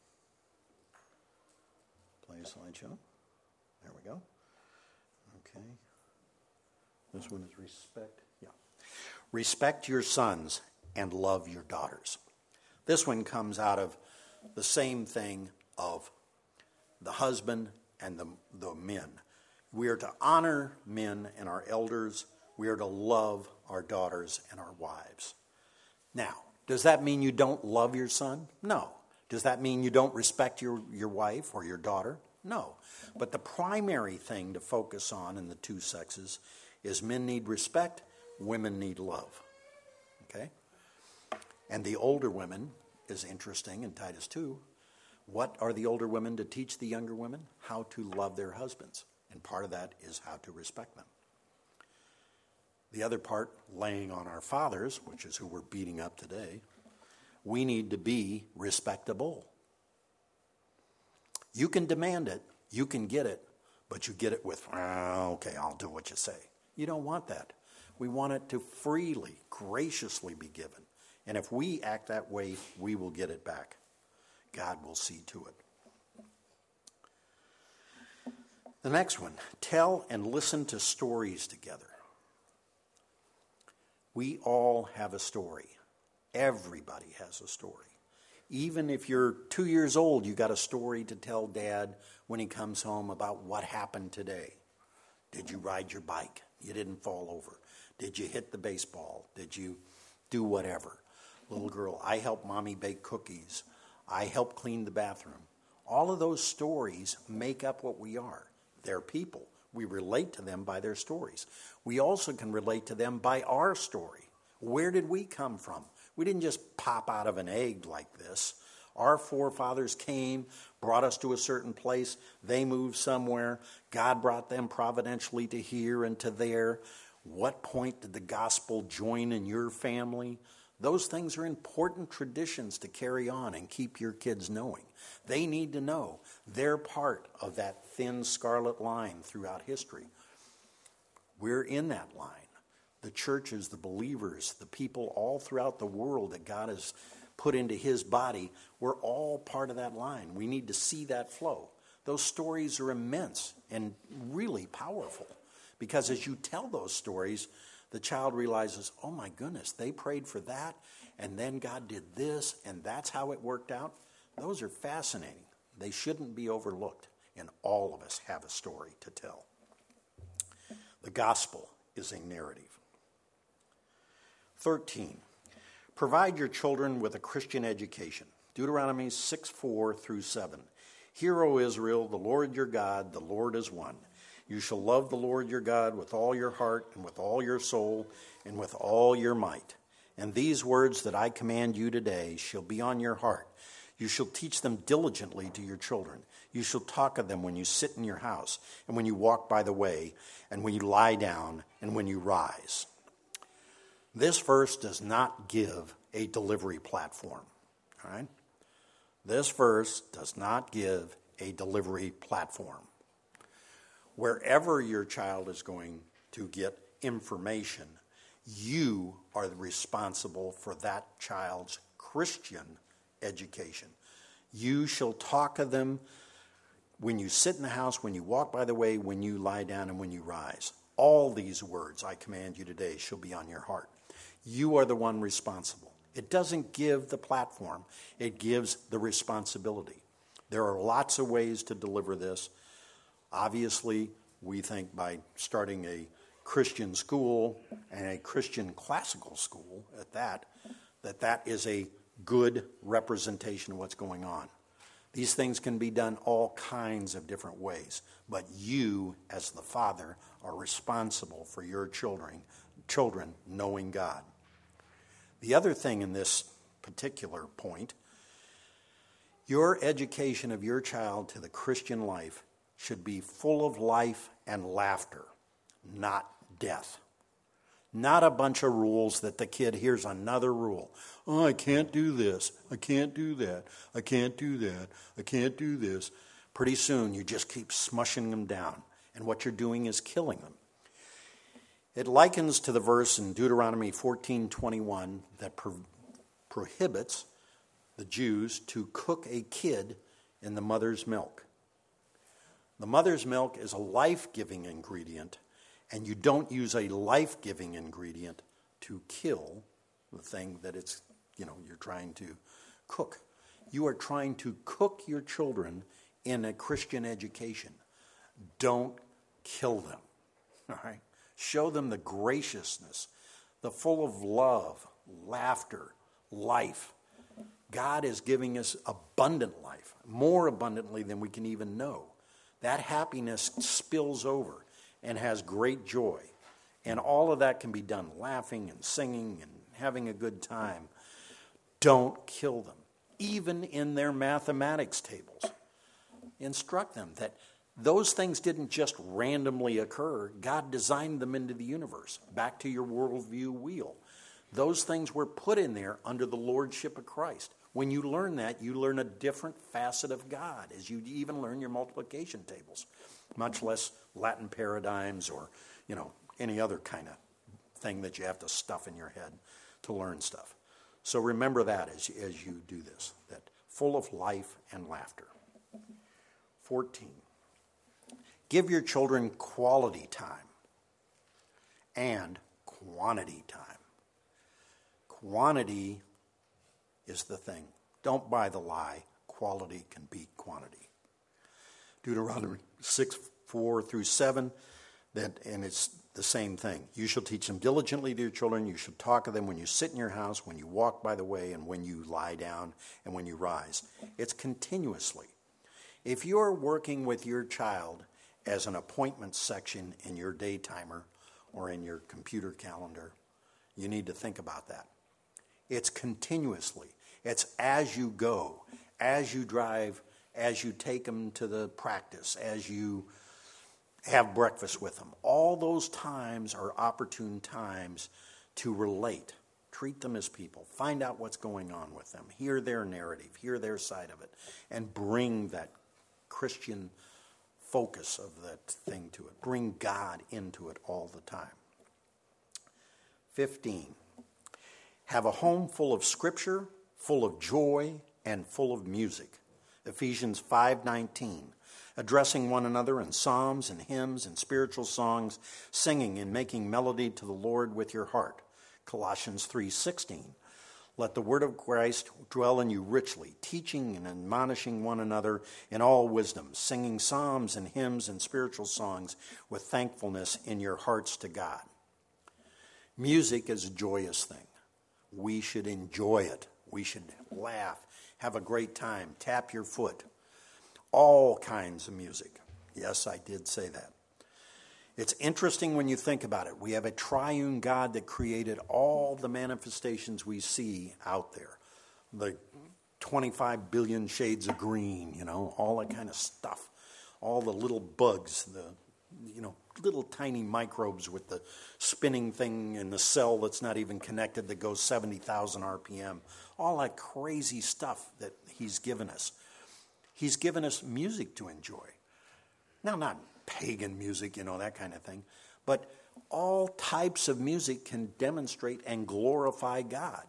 S1: play a slideshow. There we go. Okay. This one is respect. Yeah. Respect your sons and love your daughters. This one comes out of the same thing of the husband and the, the men. We are to honor men and our elders. We are to love our daughters and our wives. Now, does that mean you don't love your son? No. Does that mean you don't respect your, your wife or your daughter? No. But the primary thing to focus on in the two sexes is men need respect, women need love. Okay? And the older women is interesting in Titus two. What are the older women to teach the younger women? How to love their husbands. And part of that is how to respect them. The other part, laying on our fathers, which is who we're beating up today, we need to be respectable. You can demand it, you can get it, but you get it with, oh, okay, I'll do what you say. You don't want that. We want it to freely, graciously be given. And if we act that way, we will get it back. God will see to it. The next one, tell and listen to stories together. We all have a story. Everybody has a story. Even if you're two years old, you got a story to tell Dad when he comes home about what happened today. Did you ride your bike? You didn't fall over. Did you hit the baseball? Did you do whatever? Little girl, I helped Mommy bake cookies. I helped clean the bathroom. All of those stories make up what we are. They're people. We relate to them by their stories. We also can relate to them by our story. Where did we come from? We didn't just pop out of an egg like this. Our forefathers came, brought us to a certain place. They moved somewhere. God brought them providentially to here and to there. What point did the gospel join in your family? Those things are important traditions to carry on and keep your kids knowing. They need to know they're part of that thin scarlet line throughout history. We're in that line. The churches, the believers, the people all throughout the world that God has put into his body, we're all part of that line. We need to see that flow. Those stories are immense and really powerful because as you tell those stories, the child realizes, oh my goodness, they prayed for that, and then God did this, and that's how it worked out. Those are fascinating. They shouldn't be overlooked, and all of us have a story to tell. The gospel is a narrative. thirteen. Provide your children with a Christian education. Deuteronomy six, four through seven. Hear, O Israel, the Lord your God, the Lord is one. You shall love the Lord your God with all your heart and with all your soul and with all your might. And these words that I command you today shall be on your heart. You shall teach them diligently to your children. You shall talk of them when you sit in your house and when you walk by the way and when you lie down and when you rise. This verse does not give a delivery platform. All right? This verse does not give a delivery platform. Wherever your child is going to get information, you are responsible for that child's Christian education. You shall talk of them when you sit in the house, when you walk by the way, when you lie down, and when you rise. All these words I command you today shall be on your heart. You are the one responsible. It doesn't give the platform. It gives the responsibility. There are lots of ways to deliver this. Obviously, we think by starting a Christian school and a Christian classical school at that, that that is a good representation of what's going on. These things can be done all kinds of different ways, but you, as the father, are responsible for your children, children knowing God. The other thing in this particular point, your education of your child to the Christian life should be full of life and laughter, not death. Not a bunch of rules that the kid hears another rule. Oh, I can't do this. I can't do that. I can't do that. I can't do this. Pretty soon you just keep smushing them down. And what you're doing is killing them. It likens to the verse in Deuteronomy fourteen twenty-one that pro- prohibits the Jews to cook a kid in the mother's milk. The mother's milk is a life-giving ingredient, and you don't use a life-giving ingredient to kill the thing that it's, you know, you're trying to cook. You are trying to cook your children in a Christian education. Don't kill them, all right? Show them the graciousness, the full of love, laughter, life. God is giving us abundant life, more abundantly than we can even know. That happiness spills over and has great joy. And all of that can be done laughing and singing and having a good time. Don't kill them, even in their mathematics tables. Instruct them that those things didn't just randomly occur. God designed them into the universe. Back to your worldview wheel. Those things were put in there under the lordship of Christ. When you learn that, you learn a different facet of God as you even learn your multiplication tables, much less Latin paradigms or, you know, any other kind of thing that you have to stuff in your head to learn stuff. So remember that as, as you do this, that full of life and laughter. fourteen. Give your children quality time and quantity time. Quantity is the thing. Don't buy the lie. Quality can beat quantity. Deuteronomy six, four through seven, that, and it's the same thing. You shall teach them diligently to your children. You shall talk of them when you sit in your house, when you walk by the way, and when you lie down, and when you rise. It's continuously. If you're working with your child as an appointment section in your day timer or in your computer calendar, you need to think about that. It's continuously. It's as you go, as you drive, as you take them to the practice, as you have breakfast with them. All those times are opportune times to relate. Treat them as people. Find out what's going on with them. Hear their narrative. Hear their side of it. And bring that Christian focus of that thing to it. Bring God into it all the time. fifteen. Have a home full of scripture, full of joy, and full of music. Ephesians five nineteen. Addressing one another in psalms and hymns and spiritual songs, singing and making melody to the Lord with your heart. Colossians three sixteen. Let the word of Christ dwell in you richly, teaching and admonishing one another in all wisdom, singing psalms and hymns and spiritual songs with thankfulness in your hearts to God. Music is a joyous thing. We should enjoy it. We should laugh, have a great time, tap your foot. All kinds of music. Yes, I did say that. It's interesting when you think about it. We have a triune God that created all the manifestations we see out there. The twenty-five billion shades of green, you know, all that kind of stuff. All the little bugs, the, you know, little tiny microbes with the spinning thing in the cell that's not even connected that goes seventy thousand R P M. All that crazy stuff that he's given us. He's given us music to enjoy. Now, not pagan music, you know, that kind of thing. But all types of music can demonstrate and glorify God.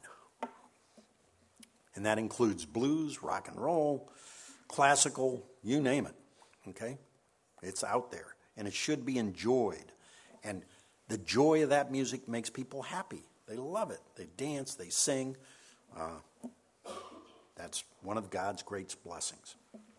S1: And that includes blues, rock and roll, classical, you name it. Okay? It's out there. And it should be enjoyed. And the joy of that music makes people happy. They love it. They dance, they sing. Uh, that's one of God's great blessings.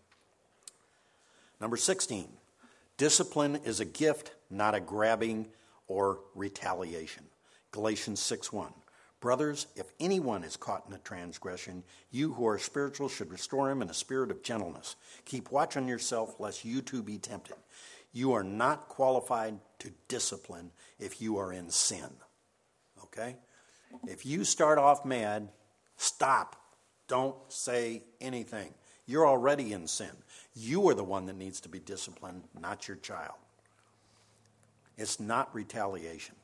S1: Number sixteen, discipline is a gift, not a grabbing or retaliation. Galatians six one. Brothers, if anyone is caught in a transgression, you who are spiritual should restore him in a spirit of gentleness. Keep watch on yourself, lest you too be tempted. You are not qualified to discipline if you are in sin. Okay? If you start off mad, stop. Don't say anything. You're already in sin. You are the one that needs to be disciplined, not your child. It's not retaliation.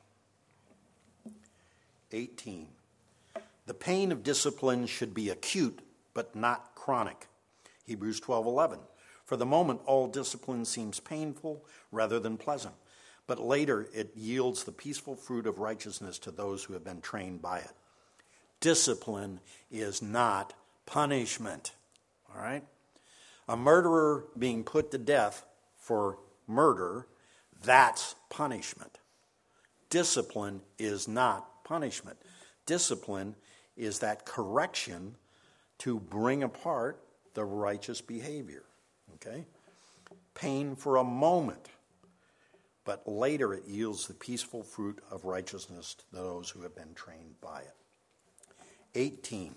S1: eighteen. The pain of discipline should be acute, but not chronic. Hebrews twelve eleven. For the moment, all discipline seems painful rather than pleasant, but later it yields the peaceful fruit of righteousness to those who have been trained by it. Discipline is not punishment. All right? A murderer being put to death for murder, that's punishment. Discipline is not punishment. Discipline is that correction to bring apart the righteous behavior. Okay? Pain for a moment, but later it yields the peaceful fruit of righteousness to those who have been trained by it. eighteen.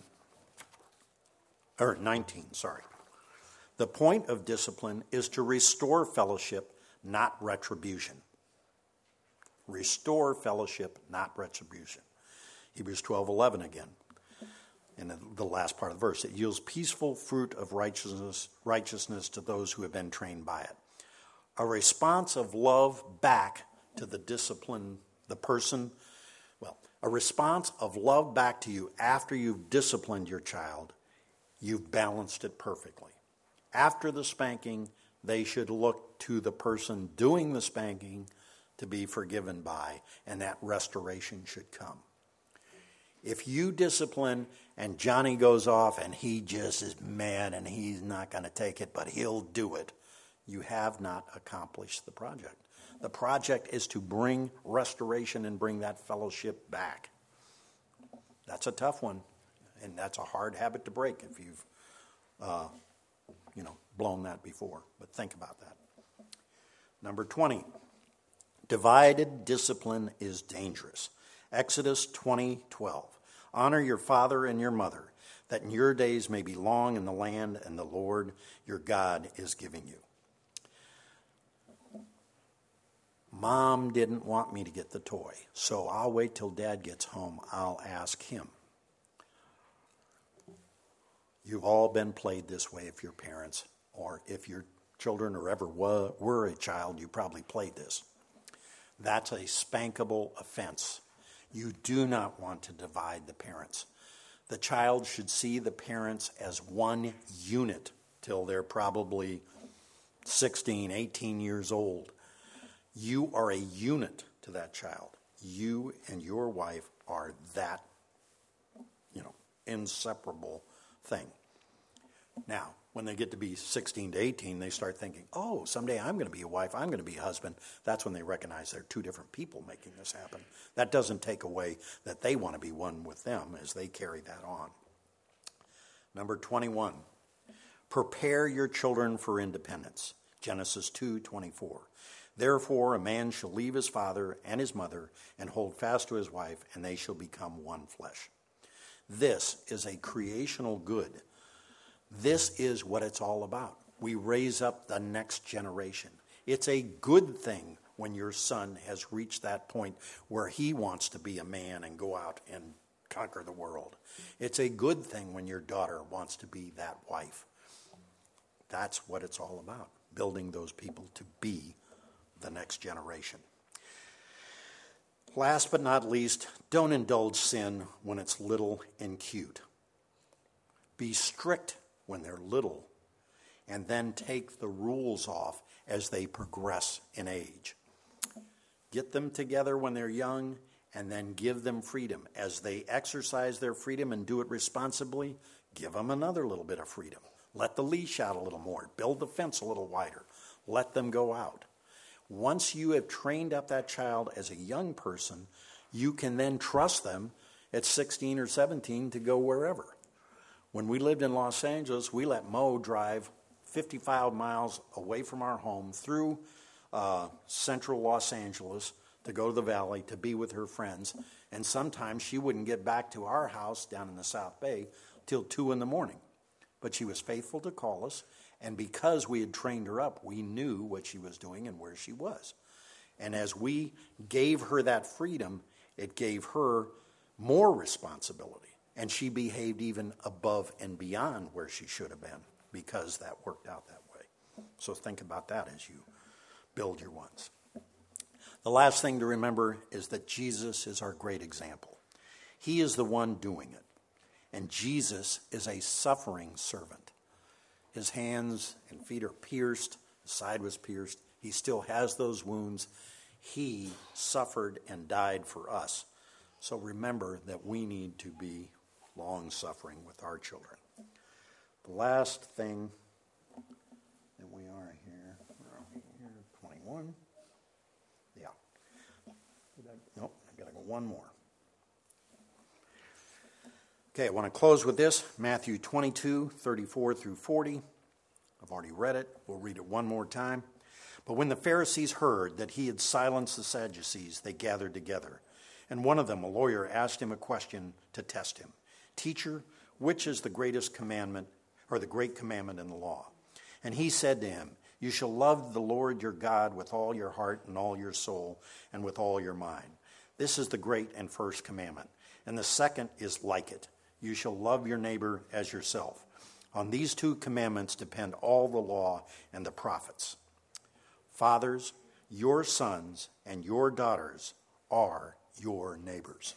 S1: Or nineteen, sorry. The point of discipline is to restore fellowship, not retribution. Restore fellowship, not retribution. Hebrews twelve eleven again. In the last part of the verse, it yields peaceful fruit of righteousness, righteousness to those who have been trained by it. A response of love back to the discipline, the person, well, a response of love back to you after you've disciplined your child, you've balanced it perfectly. After the spanking, they should look to the person doing the spanking to be forgiven by, and that restoration should come. If you discipline and Johnny goes off and he just is mad and he's not going to take it, but he'll do it, you have not accomplished the project. The project is to bring restoration and bring that fellowship back. That's a tough one, and that's a hard habit to break if you've, uh, you know, blown that before. But think about that. Number twenty, divided discipline is dangerous. Exodus twenty twelve. Honor your father and your mother, that in your days may be long in the land and the Lord your God is giving you. Mom didn't want me to get the toy, so I'll wait till Dad gets home. I'll ask him. You've all been played this way if you're parents, or if your children or ever were, were a child, you probably played this. That's a spankable offense. You do not want to divide the parents. The child should see the parents as one unit till they're probably sixteen, eighteen years old. You are a unit to that child. You and your wife are that, you know, inseparable thing. Now, when they get to be sixteen to eighteen, they start thinking, oh, someday I'm going to be a wife, I'm going to be a husband. That's when they recognize they're two different people making this happen. That doesn't take away that they want to be one with them as they carry that on. Number twenty-one, prepare your children for independence. Genesis two twenty-four. Therefore, a man shall leave his father and his mother and hold fast to his wife, and they shall become one flesh. This is a creational good. This is what it's all about. We raise up the next generation. It's a good thing when your son has reached that point where he wants to be a man and go out and conquer the world. It's a good thing when your daughter wants to be that wife. That's what it's all about, building those people to be the next generation. Last but not least, don't indulge sin when it's little and cute. Be strict when they're little, and then take the rules off as they progress in age. Get them together when they're young, and then give them freedom. As they exercise their freedom and do it responsibly, give them another little bit of freedom. Let the leash out a little more. Build the fence a little wider. Let them go out. Once you have trained up that child as a young person, you can then trust them at sixteen or seventeen to go wherever. When we lived in Los Angeles, we let Mo drive fifty-five miles away from our home through uh, central Los Angeles to go to the valley to be with her friends. And sometimes she wouldn't get back to our house down in the South Bay till two in the morning. But she was faithful to call us. And because we had trained her up, we knew what she was doing and where she was. And as we gave her that freedom, it gave her more responsibility. And she behaved even above and beyond where she should have been because that worked out that way. So think about that as you build your ones. The last thing to remember is that Jesus is our great example. He is the one doing it. And Jesus is a suffering servant. His hands and feet are pierced. His side was pierced. He still has those wounds. He suffered and died for us. So remember that we need to be long-suffering with our children. The last thing that we are here, where are we here? twenty-one. Yeah. Nope, I've got to go one more. Okay, I want to close with this. Matthew twenty-two, thirty-four through forty. I've already read it. We'll read it one more time. But when the Pharisees heard that he had silenced the Sadducees, they gathered together. And one of them, a lawyer, asked him a question to test him. Teacher, which is the greatest commandment, or the great commandment in the law? And he said to him, you shall love the Lord your God with all your heart and all your soul and with all your mind. This is the great and first commandment. And the second is like it. You shall love your neighbor as yourself. On these two commandments depend all the law and the prophets. Fathers, your sons and your daughters are your neighbors.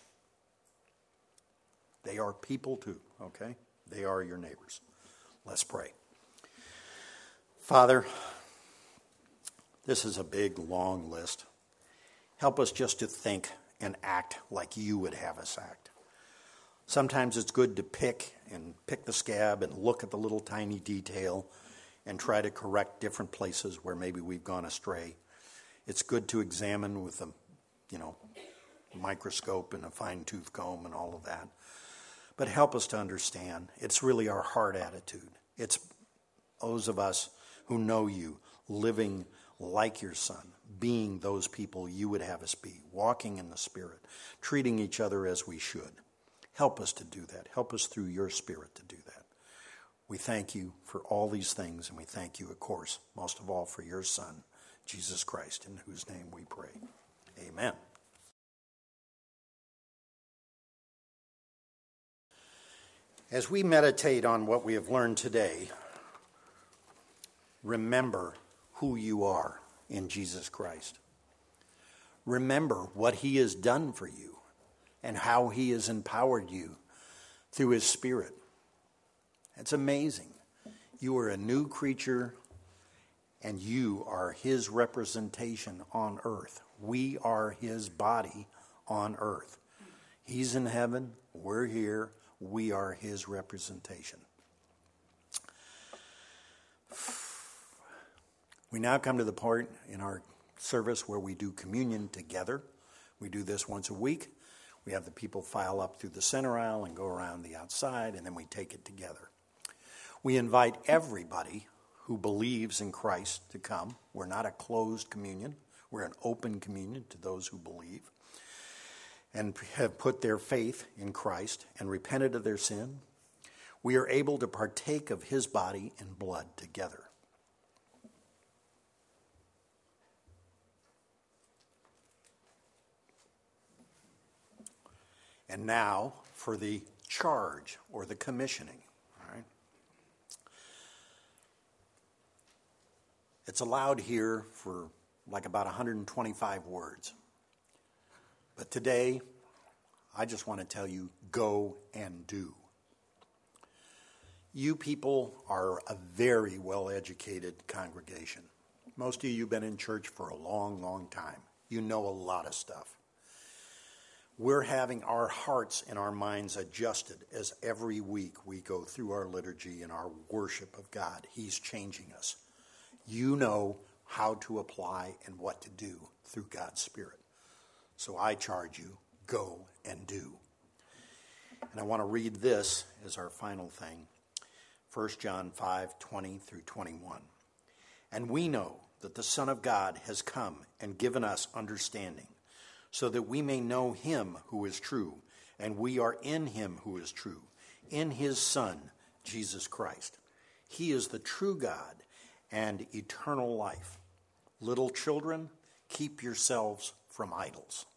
S1: They are people too, okay? They are your neighbors. Let's pray. Father, this is a big, long list. Help us just to think and act like you would have us act. Sometimes it's good to pick and pick the scab and look at the little tiny detail and try to correct different places where maybe we've gone astray. It's good to examine with a, you know, microscope and a fine-tooth comb and all of that. But help us to understand. It's really our heart attitude. It's those of us who know you, living like your son, being those people you would have us be, walking in the Spirit, treating each other as we should. Help us to do that. Help us through your Spirit to do that. We thank you for all these things, and we thank you, of course, most of all for your Son, Jesus Christ, in whose name we pray. Amen. As we meditate on what we have learned today, remember who you are in Jesus Christ. Remember what he has done for you and how he has empowered you through his Spirit. It's amazing. You are a new creature and you are his representation on earth. We are his body on earth. He's in heaven. We're here. We are his representation. We now come to the part in our service where we do communion together. We do this once a week. We have the people file up through the center aisle and go around the outside, and then we take it together. We invite everybody who believes in Christ to come. We're not a closed communion. We're an open communion to those who believe and have put their faith in Christ and repented of their sin. We are able to partake of his body and blood together. And now for the charge or the commissioning. All right. It's allowed here for like about one hundred twenty-five words. But today, I just want to tell you, go and do. You people are a very well-educated congregation. Most of you have been in church for a long, long time. You know a lot of stuff. We're having our hearts and our minds adjusted as every week we go through our liturgy and our worship of God. He's changing us. You know how to apply and what to do through God's Spirit. So I charge you, go and do. And I want to read this as our final thing. First John five, twenty through twenty-one. And we know that the Son of God has come and given us understanding, so that we may know him who is true, and we are in him who is true, in his Son, Jesus Christ. He is the true God and eternal life. Little children, keep yourselves from idols.